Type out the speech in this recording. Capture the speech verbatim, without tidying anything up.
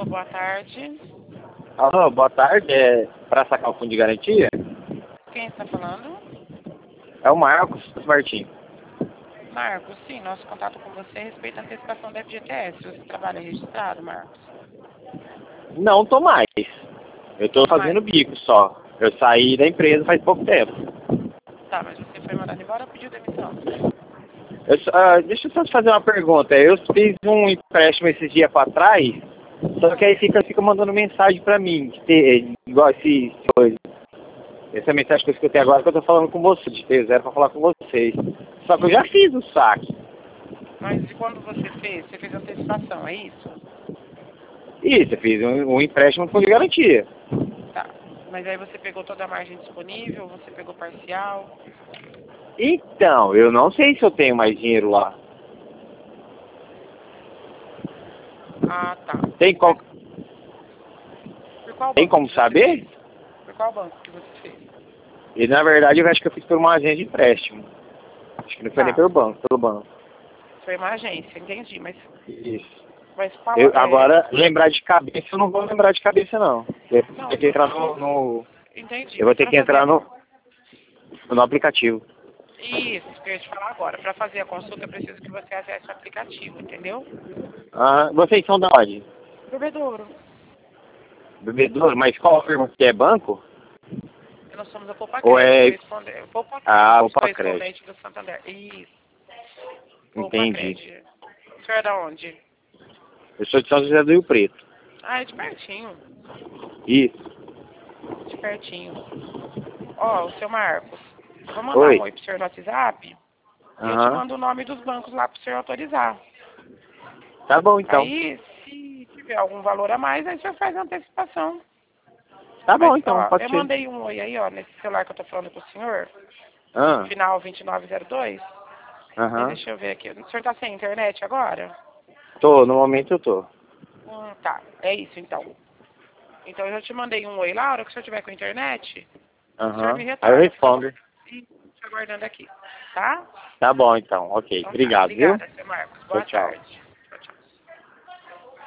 Alô, boa tarde. Alô, boa tarde. É para sacar o fundo de garantia? Quem está falando? É o Marcos Martins. Marcos, sim, nosso contato com você respeita a antecipação da F G T S. Você trabalha registrado, Marcos? Não tô mais. Eu tô fazendo Mas, bico só. Eu saí da empresa faz pouco tempo. tá, mas você foi mandado embora ou pediu demissão? Eu, só- ah, deixa eu só te fazer uma pergunta. Eu fiz um empréstimo esses dias pra trás, só que aí fica, fica mandando mensagem pra mim, de ter, igual esse coisa. Essa mensagem que eu escutei agora que eu tô falando com você, de ter zero pra falar com vocês. Só que eu já fiz o saque. Mas e quando você fez? Você fez antecipação, é isso? Isso, eu fiz um, um empréstimo com fundo de garantia. Tá. Mas aí você pegou toda a margem disponível, você pegou parcial? Então, eu não sei se eu tenho mais dinheiro lá. Ah, tá. Tem como, Por qual tem banco como que você saber? fez? Por qual banco que você fez? E na verdade eu acho que eu fiz por uma agência de empréstimo. Acho que não foi nem Tá. pelo banco, pelo banco. Foi uma agência, entendi, mas, Isso. mas fala, Eu, é... agora, lembrar de cabeça, eu não vou lembrar de cabeça não. Eu vou Não, ter que entrar no, no- entendi, eu vou mas ter para que fazer entrar a... no, no aplicativo. Isso, que eu ia te falar agora. Para fazer a consulta, eu preciso que você acesse o aplicativo, entendeu? Ah, vocês são da onde? Bebedouro. Bebedouro, mas qual firma que é banco? Nós somos a Poupa Ou Crédito, é. corresponde... Poupa Ah, Crédito, o Crédito. correspondente do Santander. Isso, Poupa Entendi. Crédito. O senhor é da onde? Eu sou de São José do Rio Preto. Ah, é de pertinho. Isso. De pertinho. Ó, o seu Marcos, eu vou mandar um Oi. oi pro senhor no WhatsApp e eu te Aham. mando o nome dos bancos lá pro senhor autorizar. Tá bom então. Aí, se tiver algum valor a mais, aí o senhor faz a antecipação. Tá Mas, bom então, ó, pode eu ser. mandei um oi aí, ó, nesse celular que eu tô falando com o senhor, Ah. final vinte e nove zero dois. Mas Aham. deixa eu ver aqui. O senhor tá sem internet agora? Tô, no momento eu tô. Hum, tá. É isso, então. Então eu já te mandei um oi lá, a hora que o senhor tiver com a internet, o senhor me Aham. Aí eu retorna, porque eu vou respondo. ir te aguardando aqui. Tá? Tá bom então, ok. Então tá. Obrigado, viu? Obrigada, seu Marcos. Tchau, Boa tchau. tarde.